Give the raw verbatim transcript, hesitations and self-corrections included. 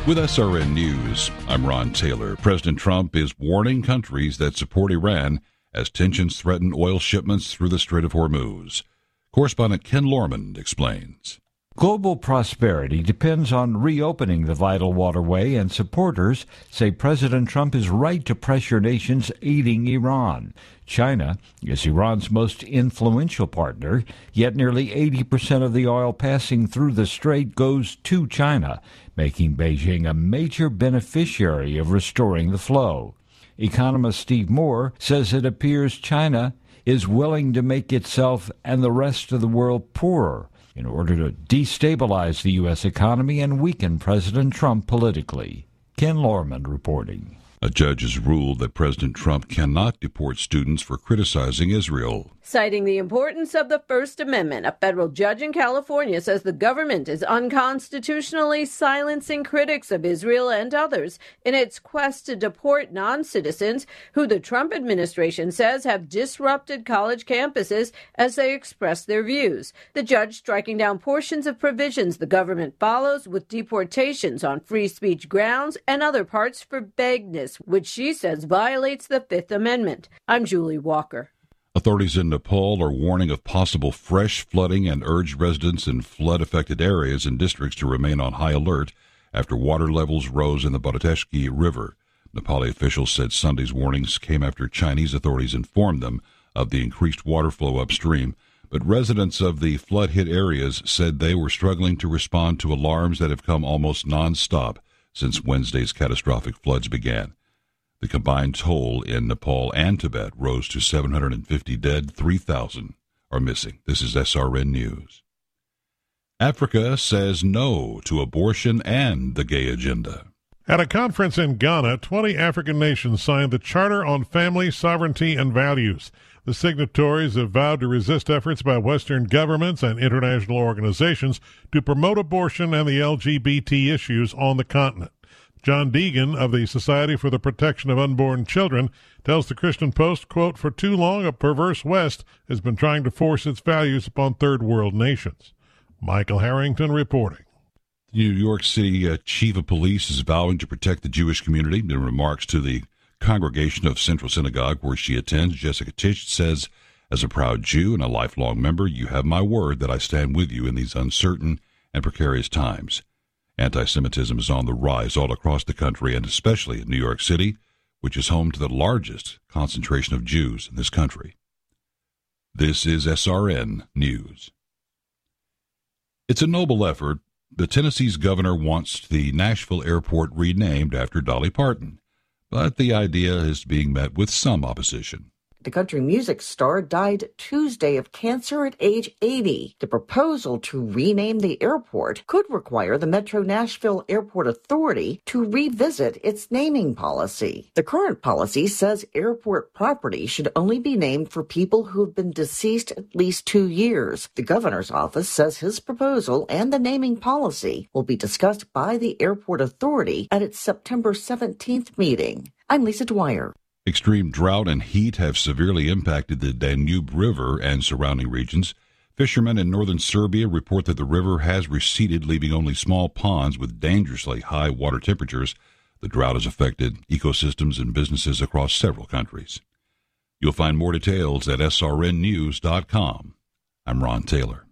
With S R N News, I'm Ron Taylor. President Trump is warning countries that support Iran as tensions threaten oil shipments through the Strait of Hormuz. Correspondent Ken Lorman explains. Global prosperity depends on reopening the vital waterway, and supporters say President Trump is right to pressure nations aiding Iran. China is Iran's most influential partner, yet nearly eighty percent of the oil passing through the strait goes to China, making Beijing a major beneficiary of restoring the flow. Economist Steve Moore says it appears China is willing to make itself and the rest of the world poorer in order to destabilize the U S economy and weaken President Trump politically. Ken Lorman reporting. A judge has ruled that President Trump cannot deport students for criticizing Israel. Citing the importance of the First Amendment, a federal judge in California says the government is unconstitutionally silencing critics of Israel and others in its quest to deport non-citizens who the Trump administration says have disrupted college campuses as they express their views. The judge striking down portions of provisions the government follows with deportations on free speech grounds and other parts for vagueness, which she says violates the Fifth Amendment. I'm Julie Walker. Authorities in Nepal are warning of possible fresh flooding and urge residents in flood-affected areas and districts to remain on high alert after water levels rose in the Bharateshki River. Nepali officials said Sunday's warnings came after Chinese authorities informed them of the increased water flow upstream, but residents of the flood-hit areas said they were struggling to respond to alarms that have come almost non-stop since Wednesday's catastrophic floods began. The combined toll in Nepal and Tibet rose to seven hundred fifty dead, three thousand are missing. This is S R N News. Africa says no to abortion and the gay agenda. At a conference in Ghana, twenty African nations signed the Charter on Family, Sovereignty, and Values. The signatories have vowed to resist efforts by Western governments and international organizations to promote abortion and the L G B T issues on the continent. John Deegan of the Society for the Protection of Unborn Children tells the Christian Post, quote, "For too long, a perverse West has been trying to force its values upon third world nations." Michael Harrington reporting. The New York City uh, Chief of Police is vowing to protect the Jewish community. In remarks to the congregation of Central Synagogue, where she attends, Jessica Tisch says, "As a proud Jew and a lifelong member, you have my word that I stand with you in these uncertain and precarious times." Anti-Semitism is on the rise all across the country, and especially in New York City, which is home to the largest concentration of Jews in this country. This is S R N News. It's a noble effort, but Tennessee's governor wants the Nashville airport renamed after Dolly Parton, but the idea is being met with some opposition. The country music star died Tuesday of cancer at age eighty. The proposal to rename the airport could require the Metro Nashville Airport Authority to revisit its naming policy. The current policy says airport property should only be named for people who have been deceased at least two years. The governor's office says his proposal and the naming policy will be discussed by the airport authority at its September seventeenth meeting. I'm Lisa Dwyer. Extreme drought and heat have severely impacted the Danube River and surrounding regions. Fishermen in northern Serbia report that the river has receded, leaving only small ponds with dangerously high water temperatures. The drought has affected ecosystems and businesses across several countries. You'll find more details at S R N news dot com. I'm Ron Taylor.